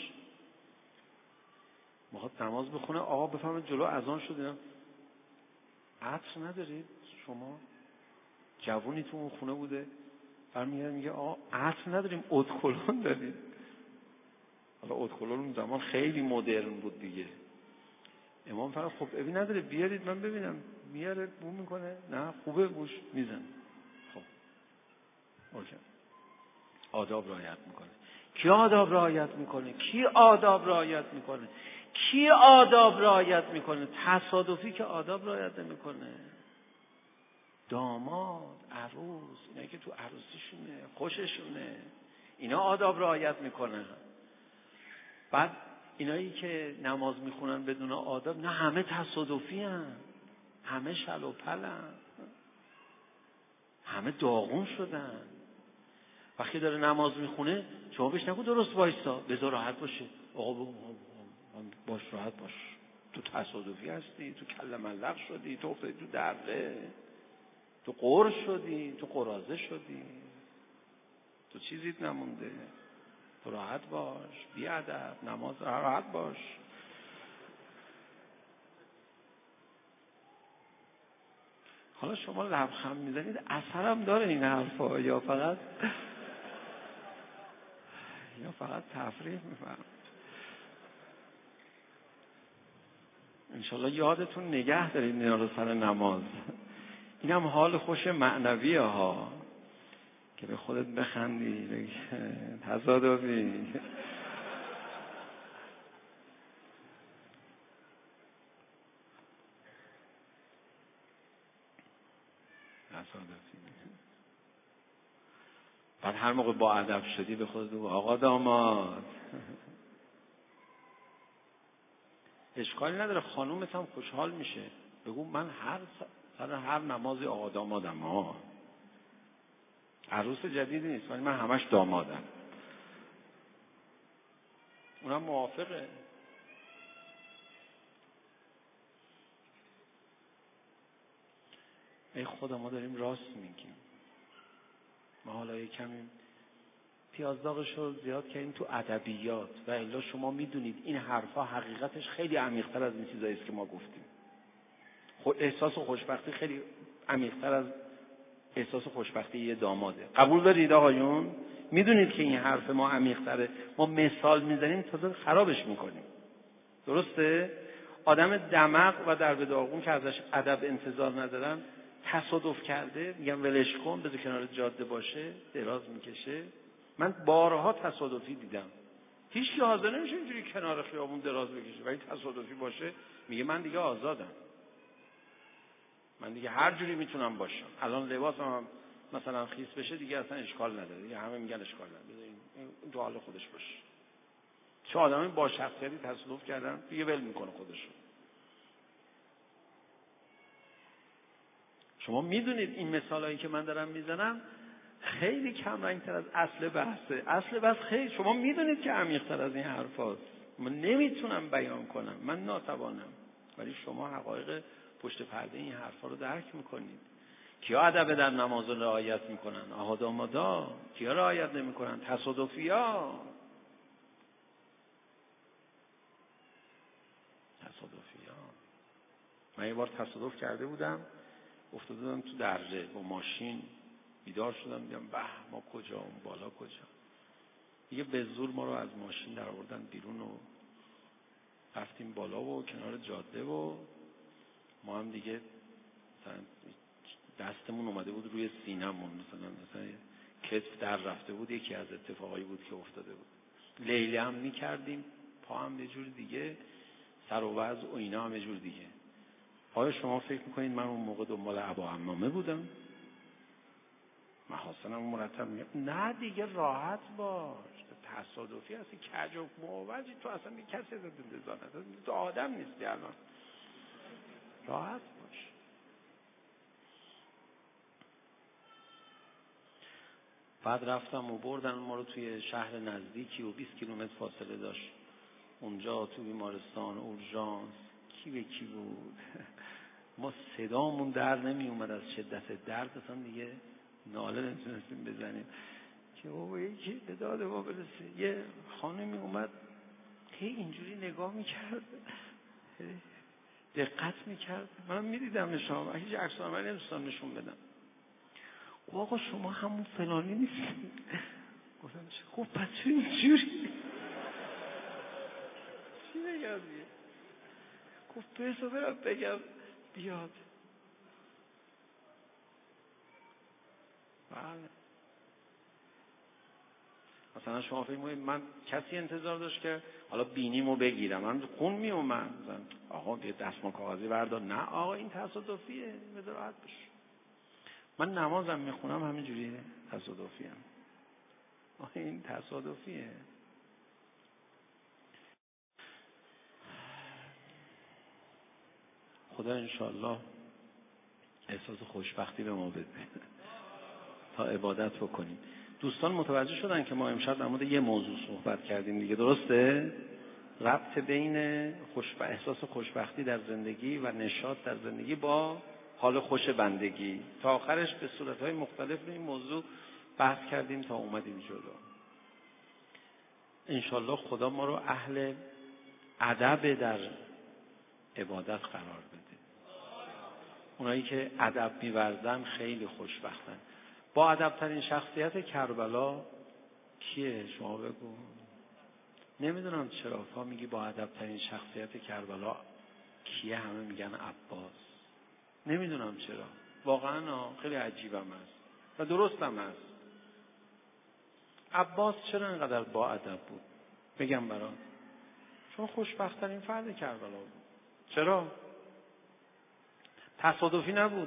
میخواد نماز بخونه، آقا بفهمید جلو اذان شد، اینا عطر ندارید شما؟ جوونی تو اون خونه بوده، برمیگرده میگه آقا عطر نداریم، ادکلون داریم. حالا ادکلون اون زمان خیلی مدرن بود دیگه. امام فرمود خب ابی نداره بیارید من ببینم. میاره بو میکنه، نه خوبه بوش میزن. خب اوکی. آداب رعایت میکنه. کی آداب رعایت میکنه؟ کی آداب رعایت میکنه؟ کی آداب رعایت میکنه؟ تصادفی که آداب رعایت نمیکنه. داماد، عروس، اینا که تو عروسیشونه، خوششونه، اینا آداب رعایت میکنن. بعد اینایی که نماز میخونن بدون آداب، نه همه تصادفی هن، همه شل و پلن، همه داغون شدن. وقتی داره نماز میخونه شما بهش نگو درست وایسا، بذار راحت باشه. آقا باش راحت باش، تو تصادفی هستی، تو کله ملق شدی، تو افتادی تو دره، تو قرص شدی، تو قرازه شدی، تو چیزیت نمونده، تو راحت باش، بی ادب، نماز راحت باش. حالا شما لبخند میزنید، اثرم داره این حرفا یا فقط یا فقط تفریح میفرم؟ انشالله یادتون نگه دارید اینا رو سر نماز. این هم حال خوش معنویه ها، که به خودت بخندی، بگی تصادفی. تصادفی. بعد هر موقع با ادب شدی به خودت بگو آقا داماد. اشکالی نداره، خانومت هم خوشحال میشه. بگو من هر سر هر نمازی آقا دامادم ها. عروس جدیدی نیست ولی من همش دامادم. اونم موافقه. ای خدا ما داریم راست میگیم. ما حالا یه کمی پیازداغش رو زیاد کردیم تو ادبیات و الا شما میدونید این حرفا حقیقتش خیلی عمیق‌تر از این چیزایی است که ما گفتیم. خود احساس و خوشبختی خیلی عمیق‌تر از احساس و خوشبختی یه داماده. قبول دارید آقایون؟ میدونید که این حرف ما عمیق‌تره. ما مثال میزنیم تازه خرابش میکنیم. درسته؟ آدم دمق و در به داغون که ازش ادب انتظار ندارن، تصادف کرده میگم ولش کن، بذار کنار جاده باشه، دراز میکشه. من بارها تصادفی دیدم. هیچ کی حاضر نمیشه اینجوری کنار خیابون دراز بکشه، ولی تصادفی باشه میگه من دیگه آزادم. من دیگه هر جوری میتونم باشم. الان لباسم هم مثلا خیس بشه دیگه اصلا اشکال نداره. دیگه همه میگن اشکال نداره. این تو حال خودش باشه. چه آدمی با شخصیتی تصادف کردن دیگه ول میکنه خودشو. شما میدونید این مثالایی که من دارم میزنم خیلی کم رنگتر از اصل بحثه. اصل بحث خیلی شما میدونید که عمیق‌تر از این حرفاست. من نمیتونم بیان کنم، من ناتوانم، ولی شما حقایق پشت پرده این حرفا رو درک میکنید. کیا ادب در نماز رو رعایت میکنن؟ آهاد آمادا. کیا رعایت نمیکنن؟ تصادفیا. تصادفیا. من یه بار تصادف کرده بودم، افتاده بودم تو دره با ماشین، بیدار شدم دیدم به ما کجا، اون بالا کجا. دیگه به زور ما رو از ماشین در آوردن بیرون و رفتیم بالا و کنار جاده و ما هم دیگه دستمون اومده بود روی سینمون، مثلا مثلا کتف در رفته بود. یکی از اتفاقایی بود که افتاده بود. لیله هم میکردیم، پا هم یه جور دیگه، سر و وضع و اینا هم یه جور دیگه. آیا شما فکر میکنید من اون موقع دنبال عباعمامه بودم؟ محاسنم مرتب میگم نه دیگه راحت باش، تصادفی هستی، کج و موجی، تو اصلا یه کسی ازت انتظار نداره، تو آدم نیستی الان، راحت باش. بعد رفتم و بردن ما رو توی شهر نزدیکی و بیست کیلومتر فاصله داشت. اونجا تو بیمارستان اورژانس کی به کی بود ما صدامون در نمی اومد از شدت درد، اصلا دیگه ناله نمیتونستیم بزنیم که بابا یکی به داد ما برسه. یه خانمی اومد هی اینجوری نگاه میکرد، دقت میکرد، من میدیدم نشان، هیچ عکس العملی نمیتونستم نشون بدم. آقا شما همون فلانی نیستید؟ گفتم خب پس چرا اینجوری؟ چی بگم دیگه؟ گفت بسا برم بگم بیاد. بله. مثلا شما فکر می‌کنید من کسی انتظار داشت که حالا بینیمو بگیرم، من خون می اومد آقا یه دستمال کاغذی بردار، نه آقا این تصادفیه، بذار راحت باش. من نمازم میخونم همینجوریه، تصادفی هم آقا این تصادفیه. خدا انشالله احساس خوشبختی به ما بده تا عبادت بکنیم. دوستان متوجه شدن که ما امشب در مورد یه موضوع صحبت کردیم دیگه، درسته؟ ربط بین خوشب... احساس خوشبختی در زندگی و نشاط در زندگی با حال خوش بندگی. تا آخرش به صورتهای مختلف رو این موضوع بحث کردیم تا اومدیم جلو. انشالله خدا ما رو اهل ادب در عبادت قرار بده. اونایی که ادب می‌ورزن خیلی خوشبختن. با ادب‌ترین شخصیت کربلا کیه؟ شما بگو. نمیدونم چرا تا میگی با ادب‌ترین شخصیت کربلا کیه، همه میگن عباس. نمیدونم چرا. واقعا خیلی عجیبم است و درستم است. عباس چرا اینقدر با ادب بود؟ بگم برات. چون خوشبخت‌ترین فرد کربلا بود. چرا؟ تصادفی نبود.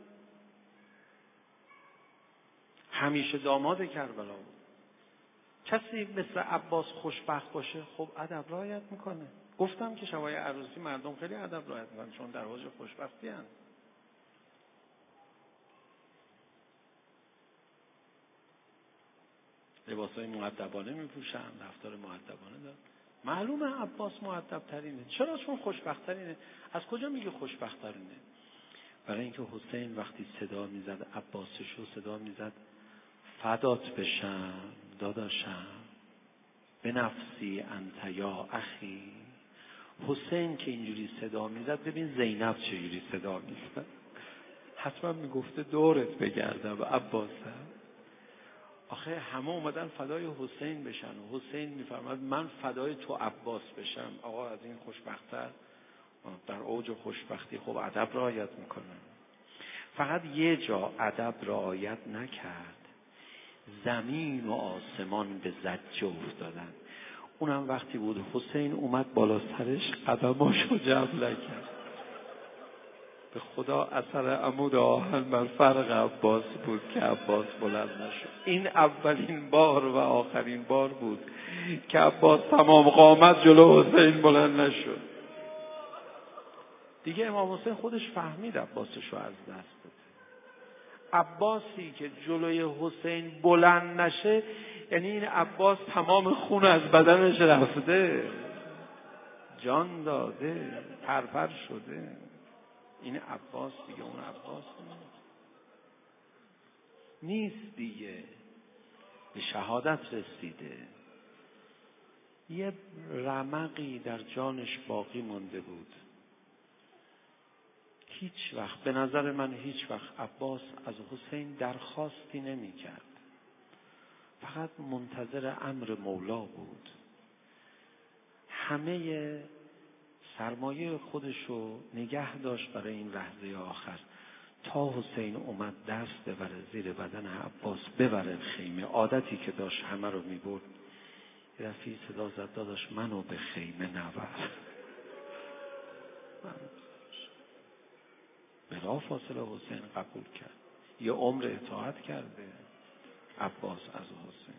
همیشه داماد کربلا بود. کسی مثل عباس خوشبخت باشه خب ادب رعایت میکنه. گفتم که شبای عروسی مردم خیلی ادب رعایت میکنن چون در حوض خوشبختی هستند. لباسای مؤدبانه میپوشن، رفتار مؤدبانه دارن. معلومه عباس مؤدب ترینه. چرا؟ چون خوشبخت ترینه. از کجا میگه خوشبخت ترینه؟ برای اینکه حسین وقتی صدا میزد، عباسشو صدا میزد فدات بشم داداشم به نفسی انت یا اخی. حسین که اینجوری صدا میزد، ببین زینب چجوری صدا میزد، حتما میگفته دورت بگردم عباسه. آخه همه اومدن فدای حسین بشن و حسین میفرماد من فدای تو عباس بشم. آقا از این خوشبخت‌تر در اوج خوشبختی خب ادب رعایت میکنه. فقط یه جا ادب رعایت نکرد، زمین و آسمان به زجه افتادن. اونم وقتی بود حسین اومد بالا سرش قدماشو جمع نکرد. به خدا اثر عمود آهن بر فرق عباس بود که عباس بلند نشد. این اولین بار و آخرین بار بود که عباس تمام قامت جلو حسین بلند نشد. دیگه امام حسین خودش فهمید عباسش رو از دست بده. عباسی که جلوی حسین بلند نشه، یعنی این عباس تمام خون از بدنش رفته، جان داده، پرپر شده. این عباس دیگه اون عباس نیست دیگه، به شهادت رسیده. یه رمقی در جانش باقی مونده بود. هیچ وقت، به نظر من هیچ وقت عباس از حسین درخواستی نمی کرد، فقط منتظر امر مولا بود. همه سرمایه خودشو نگه داشت برای این لحظه آخر، تا حسین اومد دست ببره زیر بدن عباس، ببره خیمه. عادتی که داشت همه رو می برد. رفیع صدا زد داداش منو به خیمه نبر. بلا فاصله حسین قبول کرد، یه عمر اطاعت کرده عباس از حسین.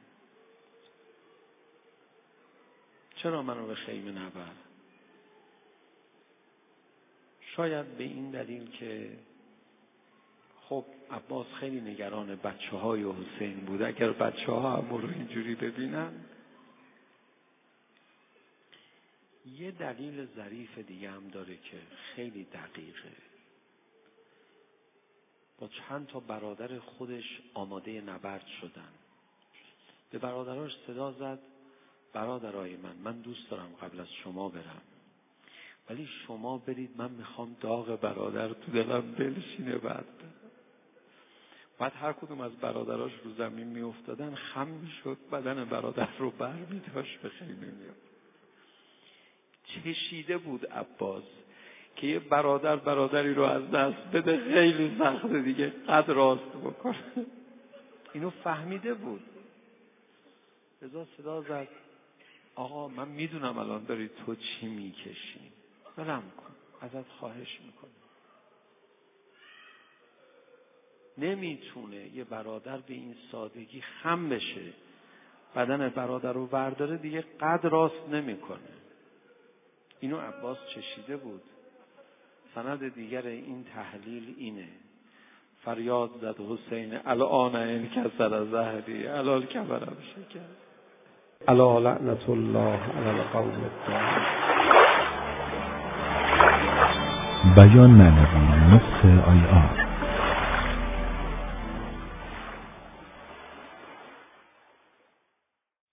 چرا منو به خیمه نبر؟ شاید به این دلیل که خب عباس خیلی نگران بچه های حسین بود. اگر بچه ها هم رو اینجوری ببینن. یه دلیل ظریف دیگه هم داره که خیلی دقیقه. با چند تا برادر خودش آماده نبرد شدن. به برادراش صدا زد برادرای من من دوست دارم قبل از شما برم، ولی شما برید، من میخوام داغ برادر تو دلم بنشینه. بعد بعد هر کدوم از برادراش رو زمین میافتادن، خم میشد، بدن برادر رو بر میداشت به خیمه میاد. چشیده بود عباس که یه برادر برادری رو از دست بده خیلی سخته دیگه، قد راست بکنه. اینو فهمیده بود. رضا صدا زد آقا من میدونم الان داری تو چی میکشی، برم کن، ازت خواهش میکنم. نمیتونه یه برادر به این سادگی خم بشه، بدن برادر رو برداره دیگه، قد راست نمیکنه. اینو عباس چشیده بود. سند دیگر این تحلیل اینه: فریاد زد حسین الان انکسر ظهری، الان کبرم شکست. الا لعنت الله علی القوم الظالمین. بیان معنوی نقطه آی آر